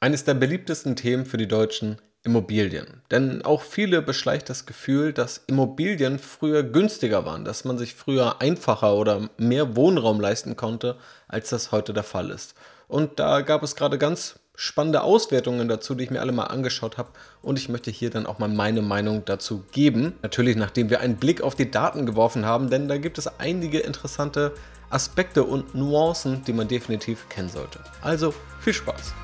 Eines der beliebtesten Themen für die Deutschen: Immobilien. Denn auch viele beschleicht das Gefühl, dass Immobilien früher günstiger waren, dass man sich früher einfacher oder mehr Wohnraum leisten konnte, als das heute der Fall ist. Und da gab es gerade ganz spannende Auswertungen dazu, die ich mir alle mal angeschaut habe. Und ich möchte hier dann auch mal meine Meinung dazu geben. Natürlich, nachdem wir einen Blick auf die Daten geworfen haben, denn da gibt es einige interessante Aspekte und Nuancen, die man definitiv kennen sollte. Also viel Spaß!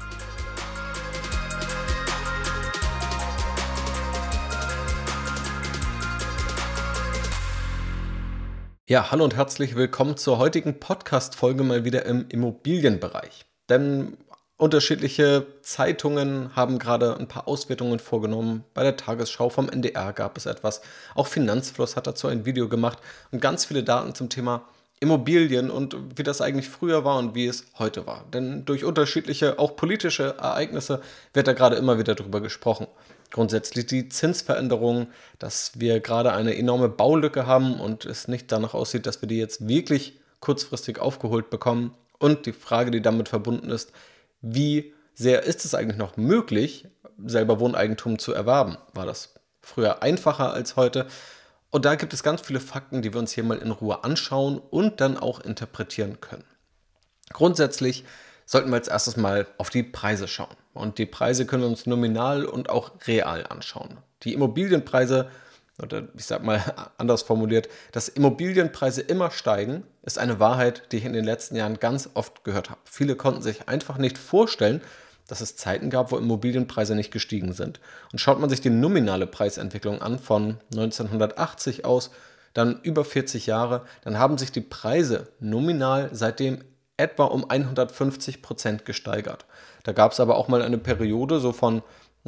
Ja, hallo und herzlich willkommen zur heutigen Podcast-Folge mal wieder im Immobilienbereich. Denn unterschiedliche Zeitungen haben gerade ein paar Auswertungen vorgenommen. Bei der Tagesschau vom NDR gab es etwas. Auch Finanzfluss hat dazu ein Video gemacht und ganz viele Daten zum Thema Immobilien und wie das eigentlich früher war und wie es heute war. Denn durch unterschiedliche, auch politische Ereignisse wird da gerade immer wieder drüber gesprochen. Grundsätzlich die Zinsveränderung, dass wir gerade eine enorme Baulücke haben und es nicht danach aussieht, dass wir die jetzt wirklich kurzfristig aufgeholt bekommen. Und die Frage, die damit verbunden ist: Wie sehr ist es eigentlich noch möglich, selber Wohneigentum zu erwerben? War das früher einfacher als heute? Und da gibt es ganz viele Fakten, die wir uns hier mal in Ruhe anschauen und dann auch interpretieren können. Grundsätzlich sollten wir als erstes mal auf die Preise schauen. Und die Preise können wir uns nominal und auch real anschauen. Die Immobilienpreise, oder ich sage mal anders formuliert, dass Immobilienpreise immer steigen, ist eine Wahrheit, die ich in den letzten Jahren ganz oft gehört habe. Viele konnten sich einfach nicht vorstellen, dass es Zeiten gab, wo Immobilienpreise nicht gestiegen sind. Und schaut man sich die nominale Preisentwicklung an von 1980 aus, dann über 40 Jahre, dann haben sich die Preise nominal seitdem etwa um 150% gesteigert. Da gab es aber auch mal eine Periode, so von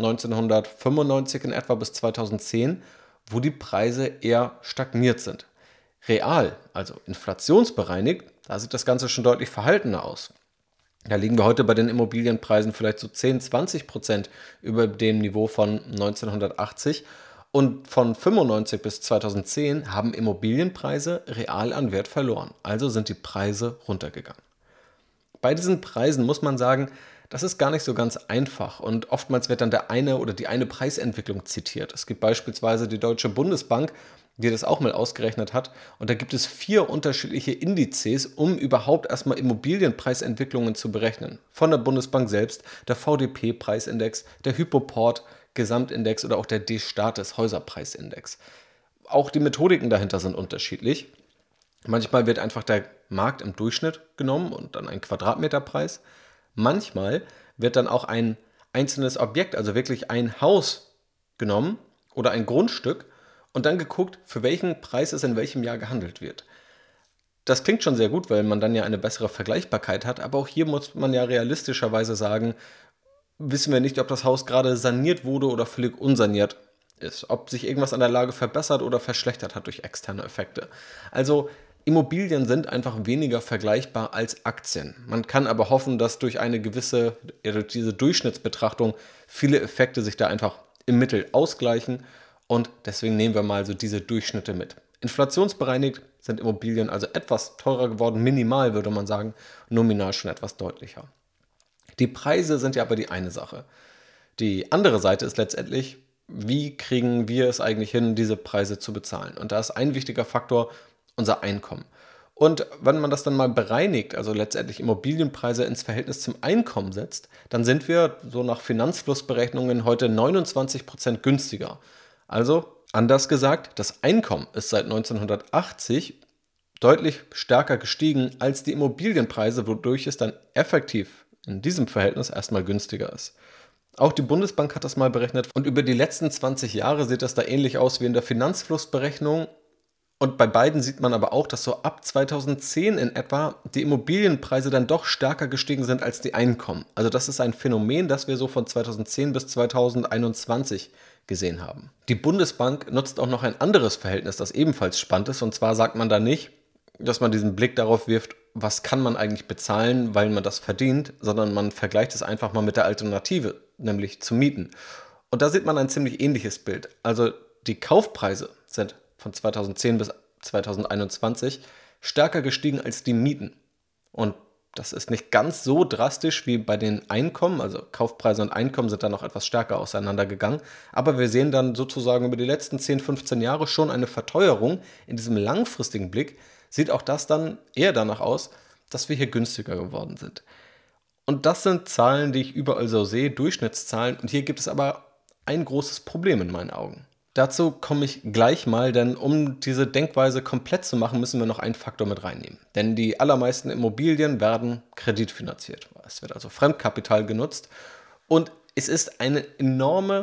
1995 in etwa bis 2010, wo die Preise eher stagniert sind. Real, also inflationsbereinigt, da sieht das Ganze schon deutlich verhaltener aus. Da liegen wir heute bei den Immobilienpreisen vielleicht so 10-20% über dem Niveau von 1980. Und von 95 bis 2010 haben Immobilienpreise real an Wert verloren. Also sind die Preise runtergegangen. Bei diesen Preisen muss man sagen, das ist gar nicht so ganz einfach und oftmals wird dann der eine oder die eine Preisentwicklung zitiert. Es gibt beispielsweise die Deutsche Bundesbank, die das auch mal ausgerechnet hat, und da gibt es 4 unterschiedliche Indizes, um überhaupt erstmal Immobilienpreisentwicklungen zu berechnen. Von der Bundesbank selbst, der VDP-Preisindex, der Hypoport-Gesamtindex oder auch der D-Status Häuserpreisindex. Auch die Methodiken dahinter sind unterschiedlich. Manchmal wird einfach der Markt im Durchschnitt genommen und dann ein Quadratmeterpreis. Manchmal wird dann auch ein einzelnes Objekt, also wirklich ein Haus genommen oder ein Grundstück und dann geguckt, für welchen Preis es in welchem Jahr gehandelt wird. Das klingt schon sehr gut, weil man dann ja eine bessere Vergleichbarkeit hat, aber auch hier muss man ja realistischerweise sagen, wissen wir nicht, ob das Haus gerade saniert wurde oder völlig unsaniert ist, ob sich irgendwas an der Lage verbessert oder verschlechtert hat durch externe Effekte. Also Immobilien sind einfach weniger vergleichbar als Aktien. Man kann aber hoffen, dass durch diese Durchschnittsbetrachtung viele Effekte sich da einfach im Mittel ausgleichen, und deswegen nehmen wir mal so diese Durchschnitte mit. Inflationsbereinigt sind Immobilien also etwas teurer geworden, minimal würde man sagen, nominal schon etwas deutlicher. Die Preise sind ja aber die eine Sache. Die andere Seite ist letztendlich: Wie kriegen wir es eigentlich hin, diese Preise zu bezahlen? Und da ist ein wichtiger Faktor unser Einkommen. Und wenn man das dann mal bereinigt, also letztendlich Immobilienpreise ins Verhältnis zum Einkommen setzt, dann sind wir so nach Finanzflussberechnungen heute 29% günstiger. Also anders gesagt, das Einkommen ist seit 1980 deutlich stärker gestiegen als die Immobilienpreise, wodurch es dann effektiv in diesem Verhältnis erstmal günstiger ist. Auch die Bundesbank hat das mal berechnet und über die letzten 20 Jahre sieht das da ähnlich aus wie in der Finanzflussberechnung. Und bei beiden sieht man aber auch, dass so ab 2010 in etwa die Immobilienpreise dann doch stärker gestiegen sind als die Einkommen. Also das ist ein Phänomen, das wir so von 2010 bis 2021 gesehen haben. Die Bundesbank nutzt auch noch ein anderes Verhältnis, das ebenfalls spannend ist. Und zwar sagt man da nicht, dass man diesen Blick darauf wirft, was kann man eigentlich bezahlen, weil man das verdient, sondern man vergleicht es einfach mal mit der Alternative, nämlich zu mieten. Und da sieht man ein ziemlich ähnliches Bild. Also die Kaufpreise sind von 2010 bis 2021 stärker gestiegen als die Mieten. Und Das ist nicht ganz so drastisch wie bei den Einkommen, also Kaufpreise und Einkommen sind dann noch etwas stärker auseinandergegangen. Aber wir sehen dann sozusagen über die letzten 10, 15 Jahre schon eine Verteuerung. In diesem langfristigen Blick sieht auch das dann eher danach aus, dass wir hier günstiger geworden sind. Und das sind Zahlen, die ich überall so sehe, Durchschnittszahlen. Und hier gibt es aber ein großes Problem in meinen Augen. Dazu komme ich gleich mal, denn um diese Denkweise komplett zu machen, müssen wir noch einen Faktor mit reinnehmen. Denn die allermeisten Immobilien werden kreditfinanziert. Es wird also Fremdkapital genutzt und es ist ein enormer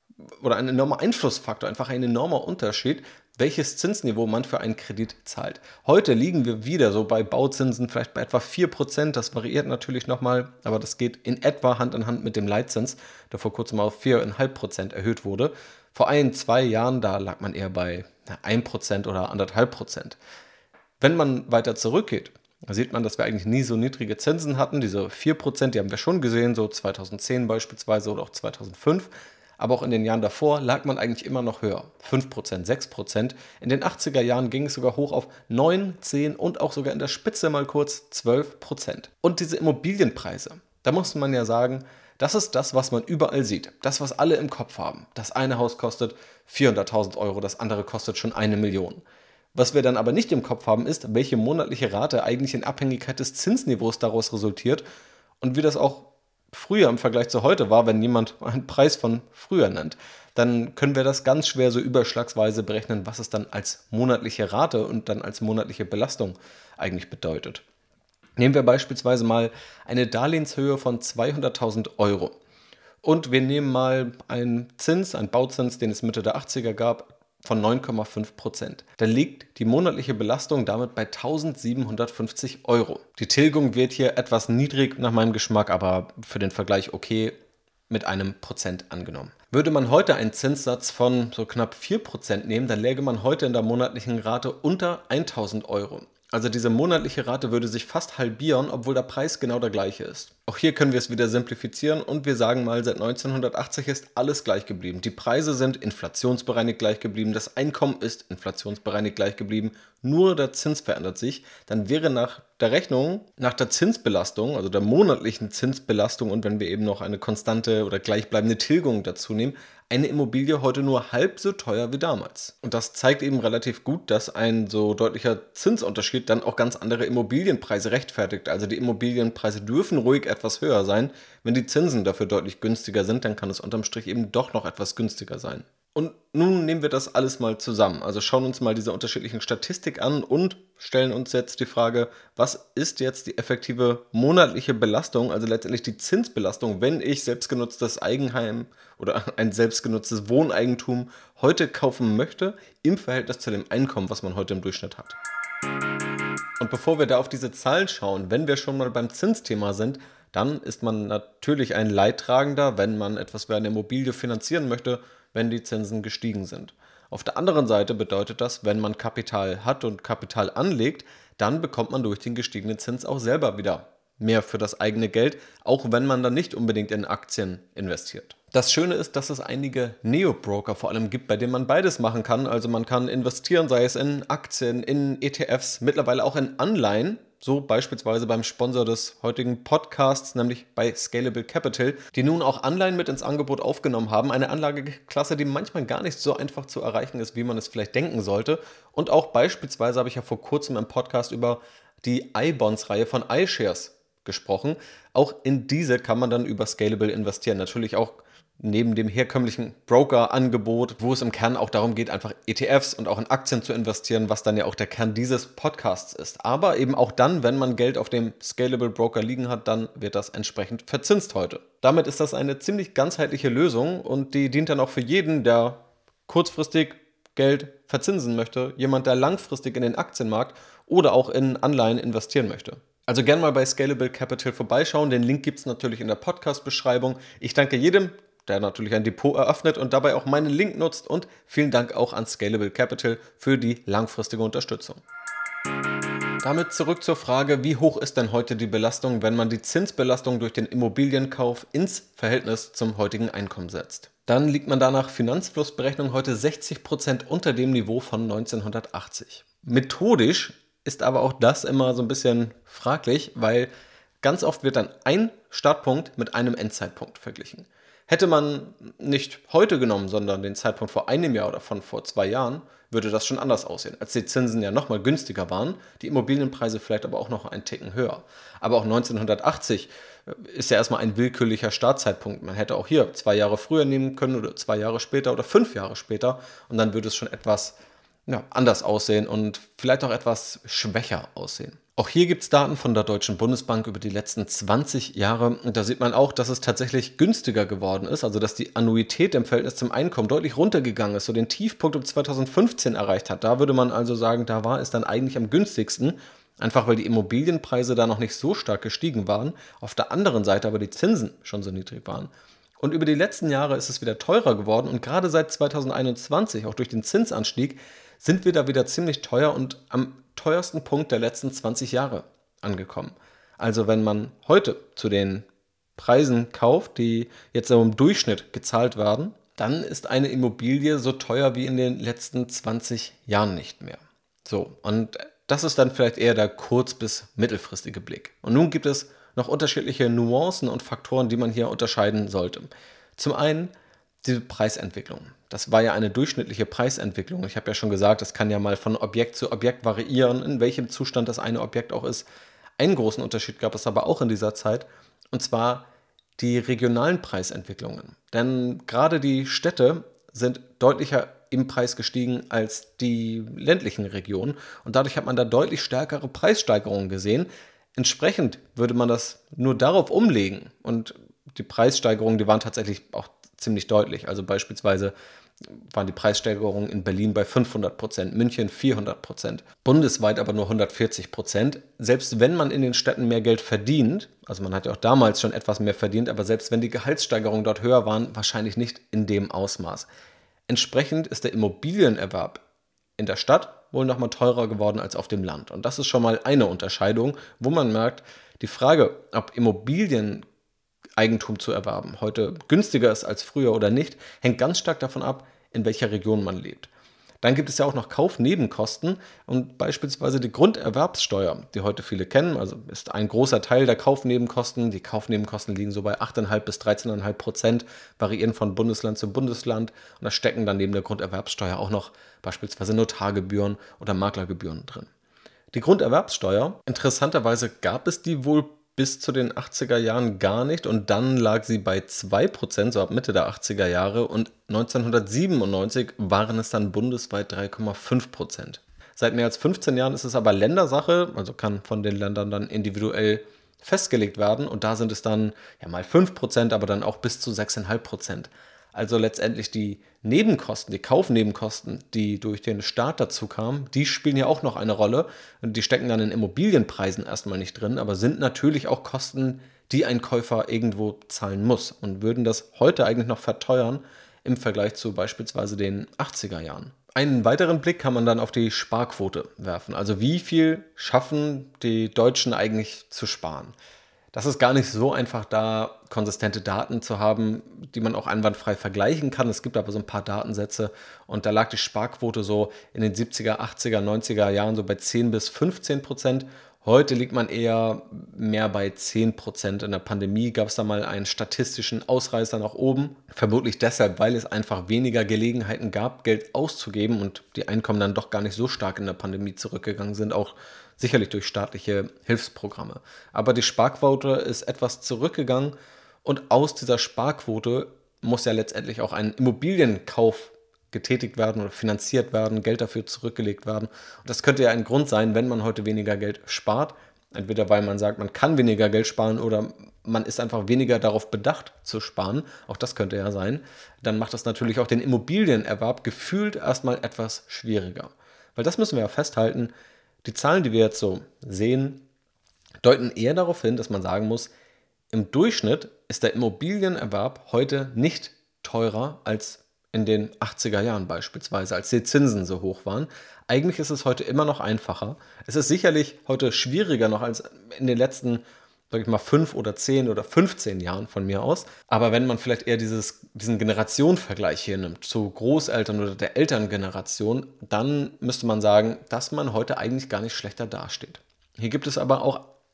Einflussfaktor, einfach ein enormer Unterschied, welches Zinsniveau man für einen Kredit zahlt. Heute liegen wir wieder so bei Bauzinsen vielleicht bei etwa 4%, das variiert natürlich nochmal, aber das geht in etwa Hand in Hand mit dem Leitzins, der vor kurzem auf 4,5% erhöht wurde. Vor 2 Jahren, da lag man eher bei 1% oder 1,5%. Wenn man weiter zurückgeht, da sieht man, dass wir eigentlich nie so niedrige Zinsen hatten. Diese 4%, die haben wir schon gesehen, so 2010 beispielsweise oder auch 2005. Aber auch in den Jahren davor lag man eigentlich immer noch höher. 5%, 6%. In den 80er Jahren ging es sogar hoch auf 9, 10 und auch sogar in der Spitze mal kurz 12%. Und diese Immobilienpreise, da muss man ja sagen, das ist das, was man überall sieht. Das, was alle im Kopf haben. Das eine Haus kostet 400.000 Euro, das andere kostet schon 1 Million. Was wir dann aber nicht im Kopf haben, ist, welche monatliche Rate eigentlich in Abhängigkeit des Zinsniveaus daraus resultiert und wie das auch früher im Vergleich zu heute war, wenn jemand einen Preis von früher nennt. Dann können wir das ganz schwer so überschlagsweise berechnen, was es dann als monatliche Rate und dann als monatliche Belastung eigentlich bedeutet. Nehmen wir beispielsweise mal eine Darlehenshöhe von 200.000 Euro und wir nehmen mal einen Bauzins, den es Mitte der 80er gab, von 9,5%. Dann liegt die monatliche Belastung damit bei 1.750 Euro. Die Tilgung wird hier etwas niedrig nach meinem Geschmack, aber für den Vergleich okay, mit einem Prozent angenommen. Würde man heute einen Zinssatz von so knapp 4% nehmen, dann läge man heute in der monatlichen Rate unter 1.000 Euro. Also diese monatliche Rate würde sich fast halbieren, obwohl der Preis genau der gleiche ist. Auch hier können wir es wieder simplifizieren und wir sagen mal, seit 1980 ist alles gleich geblieben. Die Preise sind inflationsbereinigt gleich geblieben, das Einkommen ist inflationsbereinigt gleich geblieben, nur der Zins verändert sich. Dann wäre nach der Rechnung, nach der Zinsbelastung, also der monatlichen Zinsbelastung und wenn wir eben noch eine konstante oder gleichbleibende Tilgung dazu nehmen, eine Immobilie heute nur halb so teuer wie damals. Und das zeigt eben relativ gut, dass ein so deutlicher Zinsunterschied dann auch ganz andere Immobilienpreise rechtfertigt. Also die Immobilienpreise dürfen ruhig etwas höher sein. Wenn die Zinsen dafür deutlich günstiger sind, dann kann es unterm Strich eben doch noch etwas günstiger sein. Und nun nehmen wir das alles mal zusammen. Also schauen uns mal diese unterschiedlichen Statistik an und stellen uns jetzt die Frage, was ist jetzt die effektive monatliche Belastung, also letztendlich die Zinsbelastung, wenn ich selbstgenutztes Eigenheim oder ein selbstgenutztes Wohneigentum heute kaufen möchte, im Verhältnis zu dem Einkommen, was man heute im Durchschnitt hat. Und bevor wir da auf diese Zahlen schauen, wenn wir schon mal beim Zinsthema sind, dann ist man natürlich ein Leidtragender, wenn man etwas für eine Immobilie finanzieren möchte, wenn die Zinsen gestiegen sind. Auf der anderen Seite bedeutet das, wenn man Kapital hat und Kapital anlegt, dann bekommt man durch den gestiegenen Zins auch selber wieder mehr für das eigene Geld, auch wenn man dann nicht unbedingt in Aktien investiert. Das Schöne ist, dass es einige Neo-Broker vor allem gibt, bei denen man beides machen kann. Also man kann investieren, sei es in Aktien, in ETFs, mittlerweile auch in Anleihen. So beispielsweise beim Sponsor des heutigen Podcasts, nämlich bei Scalable Capital, die nun auch Anleihen mit ins Angebot aufgenommen haben. Eine Anlageklasse, die manchmal gar nicht so einfach zu erreichen ist, wie man es vielleicht denken sollte. Und auch beispielsweise habe ich ja vor kurzem im Podcast über die iBonds-Reihe von iShares gesprochen. Auch in diese kann man dann über Scalable investieren. Natürlich auch neben dem herkömmlichen Broker-Angebot, wo es im Kern auch darum geht, einfach ETFs und auch in Aktien zu investieren, was dann ja auch der Kern dieses Podcasts ist. Aber eben auch dann, wenn man Geld auf dem Scalable Broker liegen hat, dann wird das entsprechend verzinst heute. Damit ist das eine ziemlich ganzheitliche Lösung und die dient dann auch für jeden, der kurzfristig Geld verzinsen möchte, jemand, der langfristig in den Aktienmarkt oder auch in Anleihen investieren möchte. Also gerne mal bei Scalable Capital vorbeischauen. Den Link gibt es natürlich in der Podcast-Beschreibung. Ich danke jedem, der natürlich ein Depot eröffnet und dabei auch meinen Link nutzt. Und vielen Dank auch an Scalable Capital für die langfristige Unterstützung. Damit zurück zur Frage, wie hoch ist denn heute die Belastung, wenn man die Zinsbelastung durch den Immobilienkauf ins Verhältnis zum heutigen Einkommen setzt? Dann liegt man da nach Finanzflussberechnung heute 60% unter dem Niveau von 1980. Methodisch ist aber auch das immer so ein bisschen fraglich, weil Ganz oft wird dann ein Startpunkt mit einem Endzeitpunkt verglichen. Hätte man nicht heute genommen, sondern den Zeitpunkt vor einem Jahr oder von vor 2 Jahren, würde das schon anders aussehen. Als die Zinsen ja nochmal günstiger waren, die Immobilienpreise vielleicht aber auch noch einen Ticken höher. Aber auch 1980 ist ja erstmal ein willkürlicher Startzeitpunkt. Man hätte auch hier 2 Jahre früher nehmen können oder 2 Jahre später oder 5 Jahre später und dann würde es schon etwas anders aussehen und vielleicht auch etwas schwächer aussehen. Auch hier gibt es Daten von der Deutschen Bundesbank über die letzten 20 Jahre. Und da sieht man auch, dass es tatsächlich günstiger geworden ist, also dass die Annuität im Verhältnis zum Einkommen deutlich runtergegangen ist, so den Tiefpunkt um 2015 erreicht hat. Da würde man also sagen, da war es dann eigentlich am günstigsten, einfach weil die Immobilienpreise da noch nicht so stark gestiegen waren, auf der anderen Seite aber die Zinsen schon so niedrig waren. Und über die letzten Jahre ist es wieder teurer geworden und gerade seit 2021, auch durch den Zinsanstieg, sind wir da wieder ziemlich teuer und am teuersten Punkt der letzten 20 Jahre angekommen. Also wenn man heute zu den Preisen kauft, die jetzt so im Durchschnitt gezahlt werden, dann ist eine Immobilie so teuer wie in den letzten 20 Jahren nicht mehr. So, und das ist dann vielleicht eher der kurz- bis mittelfristige Blick. Und nun gibt es noch unterschiedliche Nuancen und Faktoren, die man hier unterscheiden sollte. Zum einen diese Preisentwicklung. Das war ja eine durchschnittliche Preisentwicklung. Ich habe ja schon gesagt, das kann ja mal von Objekt zu Objekt variieren, in welchem Zustand das eine Objekt auch ist. Einen großen Unterschied gab es aber auch in dieser Zeit, und zwar die regionalen Preisentwicklungen. Denn gerade die Städte sind deutlicher im Preis gestiegen als die ländlichen Regionen und dadurch hat man da deutlich stärkere Preissteigerungen gesehen. Entsprechend würde man das nur darauf umlegen und die Preissteigerungen, die waren tatsächlich auch ziemlich deutlich. Also beispielsweise waren die Preissteigerungen in Berlin bei 500%, München 400%, bundesweit aber nur 140%. Selbst wenn man in den Städten mehr Geld verdient, also man hat ja auch damals schon etwas mehr verdient, aber selbst wenn die Gehaltssteigerungen dort höher waren, wahrscheinlich nicht in dem Ausmaß. Entsprechend ist der Immobilienerwerb in der Stadt wohl nochmal teurer geworden als auf dem Land. Und das ist schon mal eine Unterscheidung, wo man merkt, die Frage, ob Immobilieneigentum zu erwerben heute günstiger ist als früher oder nicht, hängt ganz stark davon ab, in welcher Region man lebt. Dann gibt es ja auch noch Kaufnebenkosten und beispielsweise die Grunderwerbssteuer, die heute viele kennen, also ist ein großer Teil der Kaufnebenkosten. Die Kaufnebenkosten liegen so bei 8,5 bis 13,5%, variieren von Bundesland zu Bundesland und da stecken dann neben der Grunderwerbssteuer auch noch beispielsweise Notargebühren oder Maklergebühren drin. Die Grunderwerbssteuer, interessanterweise gab es die wohl bis zu den 80er Jahren gar nicht und dann lag sie bei 2%, so ab Mitte der 80er Jahre und 1997 waren es dann bundesweit 3,5%. Seit mehr als 15 Jahren ist es aber Ländersache, also kann von den Ländern dann individuell festgelegt werden und da sind es dann ja mal 5%, aber dann auch bis zu 6,5%. Also letztendlich die Nebenkosten, die Kaufnebenkosten, die durch den Staat dazu kamen, die spielen ja auch noch eine Rolle und die stecken dann in Immobilienpreisen erstmal nicht drin, aber sind natürlich auch Kosten, die ein Käufer irgendwo zahlen muss und würden das heute eigentlich noch verteuern im Vergleich zu beispielsweise den 80er Jahren. Einen weiteren Blick kann man dann auf die Sparquote werfen, also wie viel schaffen die Deutschen eigentlich zu sparen. Das ist gar nicht so einfach, da konsistente Daten zu haben, die man auch einwandfrei vergleichen kann. Es gibt aber so ein paar Datensätze und da lag die Sparquote so in den 70er, 80er, 90er Jahren so bei 10 bis 15%. Heute liegt man eher mehr bei 10%. In der Pandemie gab es da mal einen statistischen Ausreißer nach oben. Vermutlich deshalb, weil es einfach weniger Gelegenheiten gab, Geld auszugeben und die Einkommen dann doch gar nicht so stark in der Pandemie zurückgegangen sind, auch sicherlich durch staatliche Hilfsprogramme. Aber die Sparquote ist etwas zurückgegangen und aus dieser Sparquote muss ja letztendlich auch ein Immobilienkauf getätigt werden oder finanziert werden, Geld dafür zurückgelegt werden. Und das könnte ja ein Grund sein, wenn man heute weniger Geld spart. Entweder weil man sagt, man kann weniger Geld sparen oder man ist einfach weniger darauf bedacht zu sparen. Auch das könnte ja sein. Dann macht das natürlich auch den Immobilienerwerb gefühlt erstmal etwas schwieriger. Weil das müssen wir ja festhalten, die Zahlen, die wir jetzt so sehen, deuten eher darauf hin, dass man sagen muss, im Durchschnitt ist der Immobilienerwerb heute nicht teurer als in den 80er Jahren beispielsweise, als die Zinsen so hoch waren. Eigentlich ist es heute immer noch einfacher. Es ist sicherlich heute schwieriger noch als in den letzten, sag ich mal, 5 oder 10 oder 15 Jahren von mir aus. Aber wenn man vielleicht eher diesen Generationenvergleich hier nimmt, zu Großeltern oder der Elterngeneration, dann müsste man sagen, dass man heute eigentlich gar nicht schlechter dasteht. Hier gibt es aber auch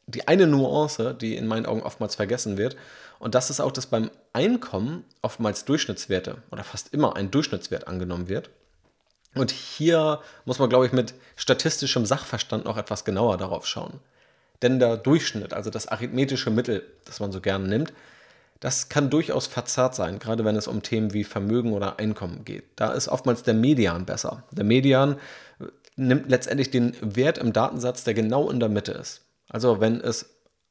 die eine Nuance, die in meinen Augen oftmals vergessen wird. Und das ist auch, dass beim Einkommen oftmals Durchschnittswerte oder fast immer ein Durchschnittswert angenommen wird. Und hier muss man, glaube ich, mit statistischem Sachverstand noch etwas genauer darauf schauen. Denn der Durchschnitt, also das arithmetische Mittel, das man so gerne nimmt, das kann durchaus verzerrt sein, gerade wenn es um Themen wie Vermögen oder Einkommen geht. Da ist oftmals der Median besser. Der Median nimmt letztendlich den Wert im Datensatz, der genau in der Mitte ist. Also wenn es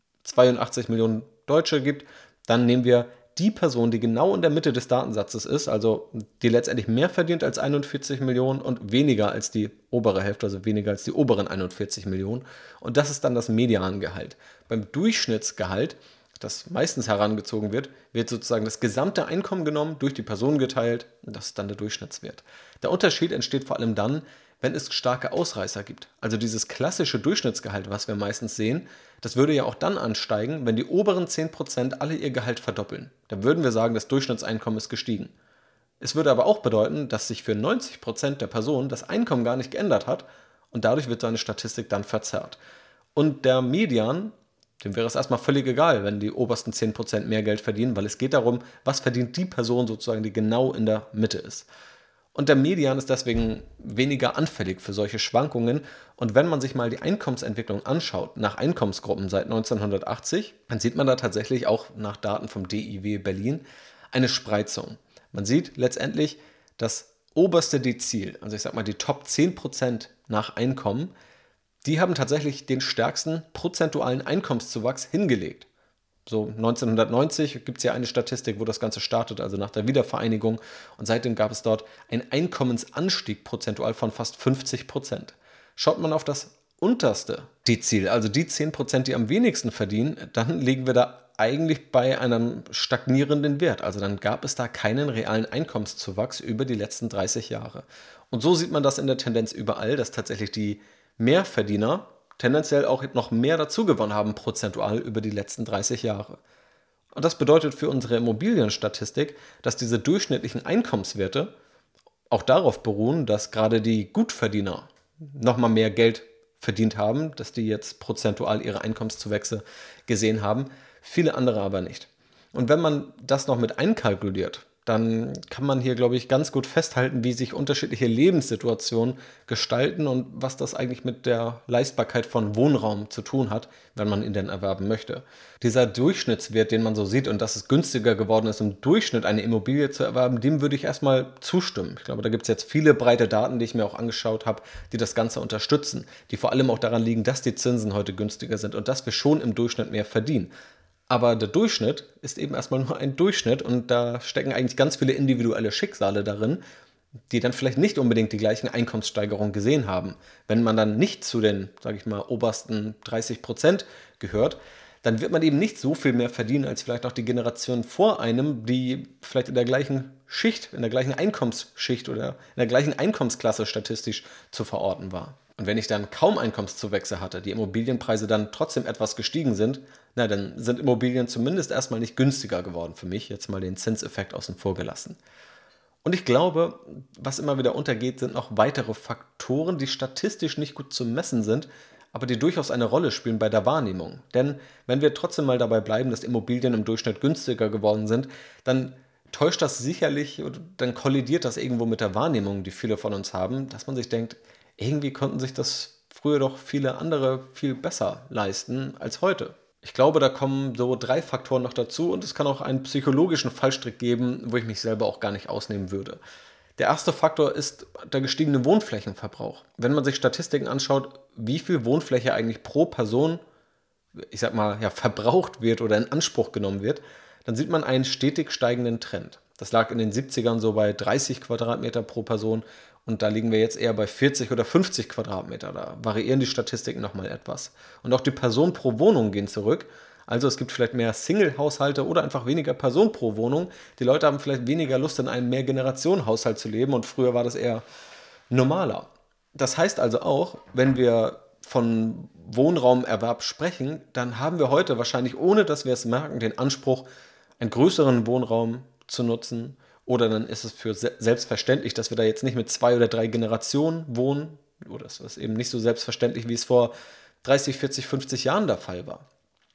82 Millionen Deutsche gibt, dann nehmen wir die Person, die genau in der Mitte des Datensatzes ist, also die letztendlich mehr verdient als 41 Millionen und weniger als die obere Hälfte, also weniger als die oberen 41 Millionen. Und das ist dann das Mediangehalt. Beim Durchschnittsgehalt, das meistens herangezogen wird, wird sozusagen das gesamte Einkommen genommen, durch die Person geteilt und das ist dann der Durchschnittswert. Der Unterschied entsteht vor allem dann, wenn es starke Ausreißer gibt. Also dieses klassische Durchschnittsgehalt, was wir meistens sehen, das würde ja auch dann ansteigen, wenn die oberen 10% alle ihr Gehalt verdoppeln. Dann würden wir sagen, das Durchschnittseinkommen ist gestiegen. Es würde aber auch bedeuten, dass sich für 90% der Personen das Einkommen gar nicht geändert hat und dadurch wird so eine Statistik dann verzerrt. Und der Median, dem wäre es erstmal völlig egal, wenn die obersten 10% mehr Geld verdienen, weil es geht darum, was verdient die Person sozusagen, die genau in der Mitte ist. Und der Median ist deswegen weniger anfällig für solche Schwankungen. Und wenn man sich mal die Einkommensentwicklung anschaut, nach Einkommensgruppen seit 1980, dann sieht man da tatsächlich auch nach Daten vom DIW Berlin eine Spreizung. Man sieht letztendlich das oberste Dezil, also ich sag mal die Top 10% nach Einkommen, die haben tatsächlich den stärksten prozentualen Einkommenszuwachs hingelegt. So 1990 gibt es ja eine Statistik, wo das Ganze startet, also nach der Wiedervereinigung. Und seitdem gab es dort einen Einkommensanstieg prozentual von fast 50%. Schaut man auf das unterste Dezil, also die 10%, die am wenigsten verdienen, dann liegen wir da eigentlich bei einem stagnierenden Wert. Also dann gab es da keinen realen Einkommenszuwachs über die letzten 30 Jahre. Und so sieht man das in der Tendenz überall, dass tatsächlich die Mehrverdiener tendenziell auch noch mehr dazu gewonnen haben, prozentual über die letzten 30 Jahre. Und das bedeutet für unsere Immobilienstatistik, dass diese durchschnittlichen Einkommenswerte auch darauf beruhen, dass gerade die Gutverdiener nochmal mehr Geld verdient haben, dass die jetzt prozentual ihre Einkommenszuwächse gesehen haben, viele andere aber nicht. Und wenn man das noch mit einkalkuliert, dann kann man hier, glaube ich, ganz gut festhalten, wie sich unterschiedliche Lebenssituationen gestalten und was das eigentlich mit der Leistbarkeit von Wohnraum zu tun hat, wenn man ihn denn erwerben möchte. Dieser Durchschnittswert, den man so sieht und dass es günstiger geworden ist, im Durchschnitt eine Immobilie zu erwerben, dem würde ich erstmal zustimmen. Ich glaube, da gibt es jetzt viele breite Daten, die ich mir auch angeschaut habe, die das Ganze unterstützen, die vor allem auch daran liegen, dass die Zinsen heute günstiger sind und dass wir schon im Durchschnitt mehr verdienen. Aber der Durchschnitt ist eben erstmal nur ein Durchschnitt und da stecken eigentlich ganz viele individuelle Schicksale darin, die dann vielleicht nicht unbedingt die gleichen Einkommenssteigerungen gesehen haben. Wenn man dann nicht zu den, sage ich mal, obersten 30% gehört, dann wird man eben nicht so viel mehr verdienen als vielleicht auch die Generation vor einem, die vielleicht in der gleichen Schicht, in der gleichen Einkommensschicht oder in der gleichen Einkommensklasse statistisch zu verorten war. Und wenn ich dann kaum Einkommenszuwächse hatte, die Immobilienpreise dann trotzdem etwas gestiegen sind, na, dann sind Immobilien zumindest erstmal nicht günstiger geworden für mich, jetzt mal den Zinseffekt außen vor gelassen. Und ich glaube, was immer wieder untergeht, sind noch weitere Faktoren, die statistisch nicht gut zu messen sind, aber die durchaus eine Rolle spielen bei der Wahrnehmung. Denn wenn wir trotzdem mal dabei bleiben, dass Immobilien im Durchschnitt günstiger geworden sind, dann täuscht das sicherlich, oder dann kollidiert das irgendwo mit der Wahrnehmung, die viele von uns haben, dass man sich denkt, irgendwie konnten sich das früher doch viele andere viel besser leisten als heute. Ich glaube, da kommen so 3 Faktoren noch dazu und es kann auch einen psychologischen Fallstrick geben, wo ich mich selber auch gar nicht ausnehmen würde. Der erste Faktor ist der gestiegene Wohnflächenverbrauch. Wenn man sich Statistiken anschaut, wie viel Wohnfläche eigentlich pro Person, ich sag mal, ja, verbraucht wird oder in Anspruch genommen wird, dann sieht man einen stetig steigenden Trend. Das lag in den 70ern so bei 30 Quadratmeter pro Person und da liegen wir jetzt eher bei 40 oder 50 Quadratmeter. Da variieren die Statistiken nochmal etwas. Und auch die Personen pro Wohnung gehen zurück. Also es gibt vielleicht mehr Single-Haushalte oder einfach weniger Personen pro Wohnung. Die Leute haben vielleicht weniger Lust, in einem Mehrgenerationen-Haushalt zu leben und früher war das eher normaler. Das heißt also auch, wenn wir von Wohnraumerwerb sprechen, dann haben wir heute wahrscheinlich, ohne dass wir es merken, den Anspruch, einen größeren Wohnraum zu nutzen. Oder dann ist es für selbstverständlich, dass wir da jetzt nicht mit 2 oder 3 Generationen wohnen. Oder das ist eben nicht so selbstverständlich, wie es vor 30, 40, 50 Jahren der Fall war.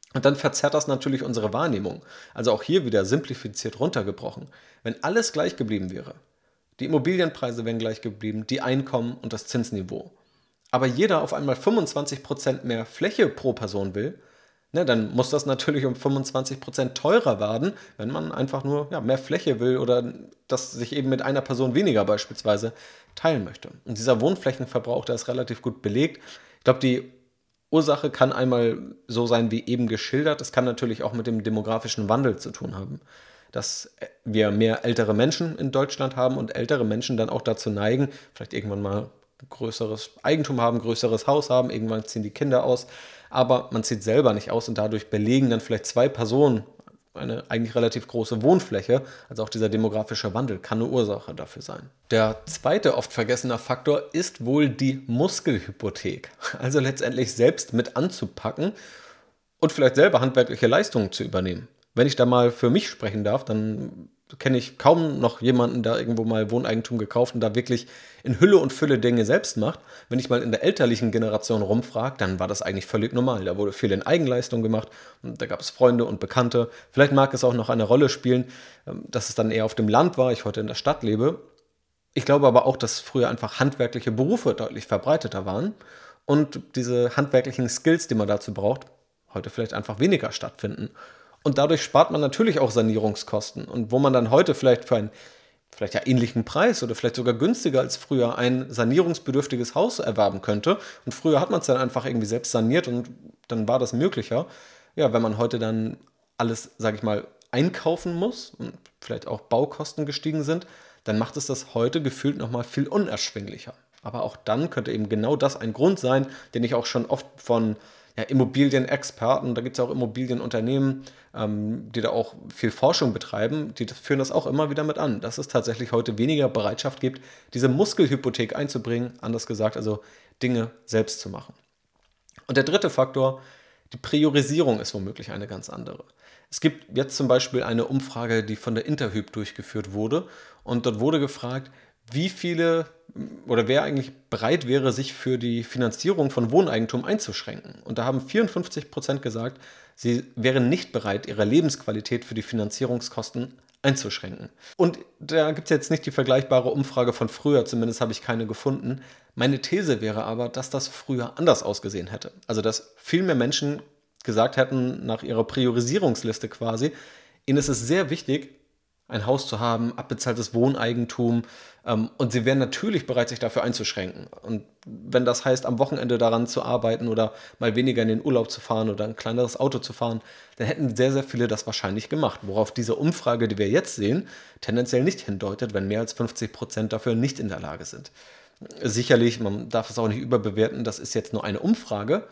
Und dann verzerrt das natürlich unsere Wahrnehmung. Also auch hier wieder simplifiziert runtergebrochen. Wenn alles gleich geblieben wäre, die Immobilienpreise wären gleich geblieben, die Einkommen und das Zinsniveau, aber jeder auf einmal 25% mehr Fläche pro Person will, ne, dann muss das natürlich um 25% teurer werden, wenn man einfach nur mehr Fläche will oder das sich eben mit einer Person weniger beispielsweise teilen möchte. Und dieser Wohnflächenverbrauch, der ist relativ gut belegt. Ich glaube, die Ursache kann einmal so sein wie eben geschildert. Es kann natürlich auch mit dem demografischen Wandel zu tun haben, dass wir mehr ältere Menschen in Deutschland haben und ältere Menschen dann auch dazu neigen, vielleicht irgendwann mal größeres Eigentum haben, größeres Haus haben, irgendwann ziehen die Kinder aus, aber man zieht selber nicht aus und dadurch belegen dann vielleicht zwei Personen eine eigentlich relativ große Wohnfläche. Also auch dieser demografische Wandel kann eine Ursache dafür sein. Der zweite oft vergessene Faktor ist wohl die Muskelhypothek. Also letztendlich selbst mit anzupacken und vielleicht selber handwerkliche Leistungen zu übernehmen. Wenn ich da mal für mich sprechen darf, dann kenne ich kaum noch jemanden, der irgendwo mal Wohneigentum gekauft und da wirklich in Hülle und Fülle Dinge selbst macht. Wenn ich mal in der elterlichen Generation rumfrage, dann war das eigentlich völlig normal. Da wurde viel in Eigenleistung gemacht und da gab es Freunde und Bekannte. Vielleicht mag es auch noch eine Rolle spielen, dass es dann eher auf dem Land war, ich heute in der Stadt lebe. Ich glaube aber auch, dass früher einfach handwerkliche Berufe deutlich verbreiteter waren und diese handwerklichen Skills, die man dazu braucht, heute vielleicht einfach weniger stattfinden. Und dadurch spart man natürlich auch Sanierungskosten. Und wo man dann heute vielleicht für einen vielleicht ja ähnlichen Preis oder vielleicht sogar günstiger als früher ein sanierungsbedürftiges Haus erwerben könnte. Und früher hat man es dann einfach irgendwie selbst saniert und dann war das möglicher. Ja, wenn man heute dann alles, sage ich mal, einkaufen muss und vielleicht auch Baukosten gestiegen sind, dann macht es das heute gefühlt nochmal viel unerschwinglicher. Aber auch dann könnte eben genau das ein Grund sein, den ich auch schon oft von Immobilienexperten, da gibt es auch Immobilienunternehmen, die da auch viel Forschung betreiben, führen das auch immer wieder mit an, dass es tatsächlich heute weniger Bereitschaft gibt, diese Muskelhypothek einzubringen, anders gesagt, also Dinge selbst zu machen. Und der dritte Faktor, die Priorisierung ist womöglich eine ganz andere. Es gibt jetzt zum Beispiel eine Umfrage, die von der Interhyp durchgeführt wurde und dort wurde gefragt, wie viele oder wer eigentlich bereit wäre, sich für die Finanzierung von Wohneigentum einzuschränken. Und da haben 54% gesagt, sie wären nicht bereit, ihre Lebensqualität für die Finanzierungskosten einzuschränken. Und da gibt es jetzt nicht die vergleichbare Umfrage von früher, zumindest habe ich keine gefunden. Meine These wäre aber, dass das früher anders ausgesehen hätte. Also dass viel mehr Menschen gesagt hätten, nach ihrer Priorisierungsliste quasi, ihnen ist es sehr wichtig, ein Haus zu haben, abbezahltes Wohneigentum und sie wären natürlich bereit, sich dafür einzuschränken. Und wenn das heißt, am Wochenende daran zu arbeiten oder mal weniger in den Urlaub zu fahren oder ein kleineres Auto zu fahren, dann hätten sehr, sehr viele das wahrscheinlich gemacht. Worauf diese Umfrage, die wir jetzt sehen, tendenziell nicht hindeutet, wenn mehr als 50% dafür nicht in der Lage sind. Sicherlich, man darf es auch nicht überbewerten, das ist jetzt nur eine Umfrage.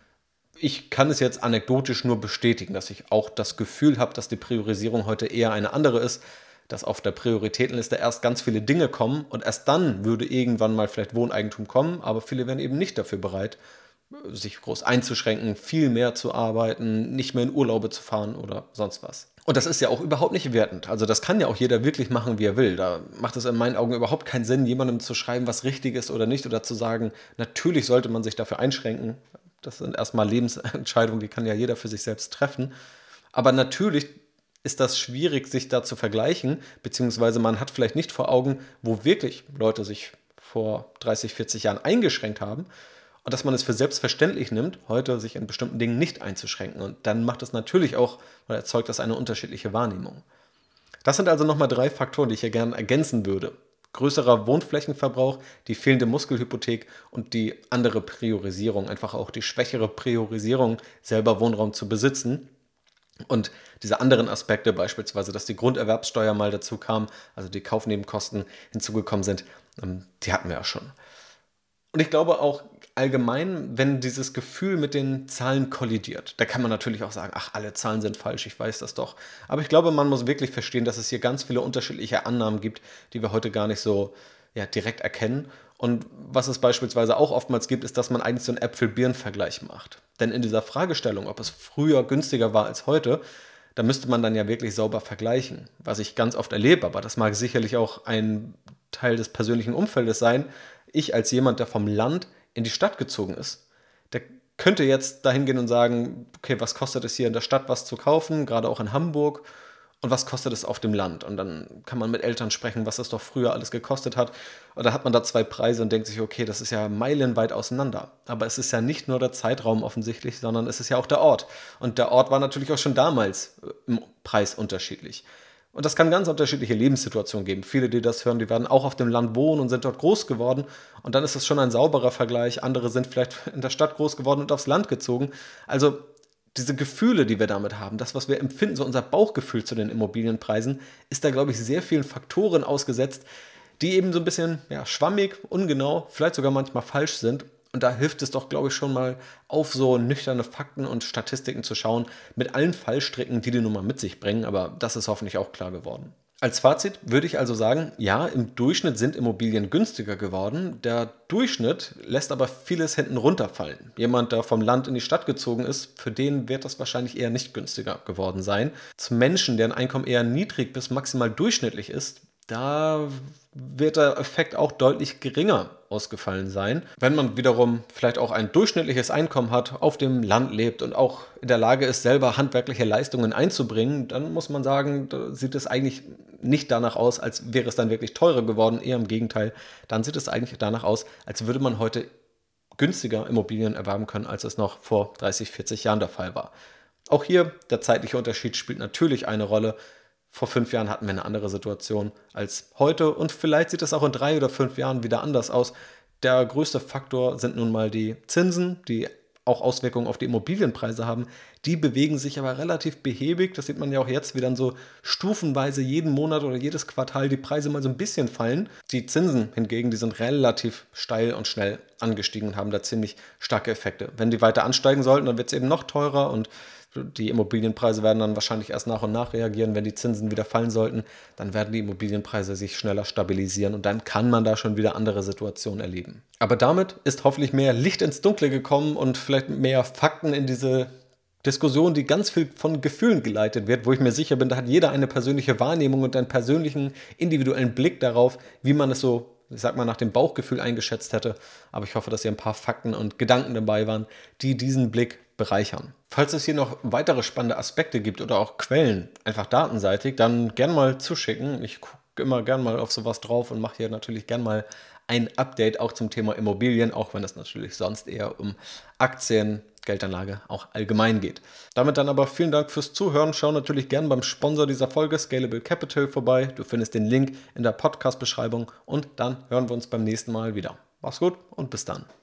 Ich kann es jetzt anekdotisch nur bestätigen, dass ich auch das Gefühl habe, dass die Priorisierung heute eher eine andere ist, dass auf der Prioritätenliste erst ganz viele Dinge kommen und erst dann würde irgendwann mal vielleicht Wohneigentum kommen, aber viele wären eben nicht dafür bereit, sich groß einzuschränken, viel mehr zu arbeiten, nicht mehr in Urlaube zu fahren oder sonst was. Und das ist ja auch überhaupt nicht wertend. Also das kann ja auch jeder wirklich machen, wie er will. Da macht es in meinen Augen überhaupt keinen Sinn, jemandem zu schreiben, was richtig ist oder nicht oder zu sagen, natürlich sollte man sich dafür einschränken. Das sind erstmal Lebensentscheidungen, die kann ja jeder für sich selbst treffen. Aber natürlich ist das schwierig, sich da zu vergleichen, beziehungsweise man hat vielleicht nicht vor Augen, wo wirklich Leute sich vor 30, 40 Jahren eingeschränkt haben und dass man es für selbstverständlich nimmt, heute sich in bestimmten Dingen nicht einzuschränken. Und dann macht es natürlich auch, oder erzeugt das eine unterschiedliche Wahrnehmung. Das sind also nochmal 3 Faktoren, die ich hier gerne ergänzen würde. Größerer Wohnflächenverbrauch, die fehlende Muskelhypothek und die andere Priorisierung, einfach auch die schwächere Priorisierung, selber Wohnraum zu besitzen. Und diese anderen Aspekte, beispielsweise, dass die Grunderwerbssteuer mal dazu kam, also die Kaufnebenkosten hinzugekommen sind, die hatten wir ja schon. Und ich glaube auch allgemein, wenn dieses Gefühl mit den Zahlen kollidiert, da kann man natürlich auch sagen, ach, alle Zahlen sind falsch, ich weiß das doch. Aber ich glaube, man muss wirklich verstehen, dass es hier ganz viele unterschiedliche Annahmen gibt, die wir heute gar nicht so direkt erkennen. Und was es beispielsweise auch oftmals gibt, ist, dass man eigentlich so einen Äpfel-Birnen-Vergleich macht. Denn in dieser Fragestellung, ob es früher günstiger war als heute, da müsste man dann ja wirklich sauber vergleichen, was ich ganz oft erlebe. Aber das mag sicherlich auch ein Teil des persönlichen Umfeldes sein. Ich als jemand, der vom Land in die Stadt gezogen ist, der könnte jetzt dahin gehen und sagen, okay, was kostet es hier in der Stadt, was zu kaufen, gerade auch in Hamburg, und was kostet es auf dem Land? Und dann kann man mit Eltern sprechen, was es doch früher alles gekostet hat. Und dann hat man da zwei Preise und denkt sich, okay, das ist ja meilenweit auseinander. Aber es ist ja nicht nur der Zeitraum offensichtlich, sondern es ist ja auch der Ort. Und der Ort war natürlich auch schon damals im Preis unterschiedlich. Und das kann ganz unterschiedliche Lebenssituationen geben. Viele, die das hören, die werden auch auf dem Land wohnen und sind dort groß geworden. Und dann ist es schon ein sauberer Vergleich. Andere sind vielleicht in der Stadt groß geworden und aufs Land gezogen. Also diese Gefühle, die wir damit haben, das, was wir empfinden, so unser Bauchgefühl zu den Immobilienpreisen, ist da, glaube ich, sehr vielen Faktoren ausgesetzt, die eben so ein bisschen schwammig, ungenau, vielleicht sogar manchmal falsch sind. Und da hilft es doch, glaube ich, schon mal auf so nüchterne Fakten und Statistiken zu schauen, mit allen Fallstricken, die nun mal mit sich bringen. Aber das ist hoffentlich auch klar geworden. Als Fazit würde ich also sagen, ja, im Durchschnitt sind Immobilien günstiger geworden. Der Durchschnitt lässt aber vieles hinten runterfallen. Jemand, der vom Land in die Stadt gezogen ist, für den wird das wahrscheinlich eher nicht günstiger geworden sein. Zum Menschen, deren Einkommen eher niedrig bis maximal durchschnittlich ist, da wird der Effekt auch deutlich geringer ausgefallen sein. Wenn man wiederum vielleicht auch ein durchschnittliches Einkommen hat, auf dem Land lebt und auch in der Lage ist, selber handwerkliche Leistungen einzubringen, dann muss man sagen, da sieht es eigentlich nicht danach aus, als wäre es dann wirklich teurer geworden. Eher im Gegenteil, dann sieht es eigentlich danach aus, als würde man heute günstiger Immobilien erwerben können, als es noch vor 30, 40 Jahren der Fall war. Auch hier, der zeitliche Unterschied spielt natürlich eine Rolle. Vor 5 Jahren hatten wir eine andere Situation als heute und vielleicht sieht es auch in 3 oder 5 Jahren wieder anders aus. Der größte Faktor sind nun mal die Zinsen, die auch Auswirkungen auf die Immobilienpreise haben. Die bewegen sich aber relativ behäbig. Das sieht man ja auch jetzt, wie dann so stufenweise jeden Monat oder jedes Quartal die Preise mal so ein bisschen fallen. Die Zinsen hingegen, die sind relativ steil und schnell angestiegen und haben da ziemlich starke Effekte. Wenn die weiter ansteigen sollten, dann wird es eben noch teurer und die Immobilienpreise werden dann wahrscheinlich erst nach und nach reagieren. Wenn die Zinsen wieder fallen sollten, dann werden die Immobilienpreise sich schneller stabilisieren und dann kann man da schon wieder andere Situationen erleben. Aber damit ist hoffentlich mehr Licht ins Dunkle gekommen und vielleicht mehr Fakten in diese Diskussion, die ganz viel von Gefühlen geleitet wird, wo ich mir sicher bin, da hat jeder eine persönliche Wahrnehmung und einen persönlichen, individuellen Blick darauf, wie man es so, ich sag mal, nach dem Bauchgefühl eingeschätzt hätte. Aber ich hoffe, dass hier ein paar Fakten und Gedanken dabei waren, die diesen Blick bereichern. Falls es hier noch weitere spannende Aspekte gibt oder auch Quellen, einfach datenseitig, dann gern mal zuschicken. Ich gucke immer gern mal auf sowas drauf und mache hier natürlich gern mal ein Update auch zum Thema Immobilien, auch wenn es natürlich sonst eher um Aktien, Geldanlage auch allgemein geht. Damit dann aber vielen Dank fürs Zuhören. Schau natürlich gern beim Sponsor dieser Folge, Scalable Capital, vorbei. Du findest den Link in der Podcast-Beschreibung und dann hören wir uns beim nächsten Mal wieder. Mach's gut und bis dann.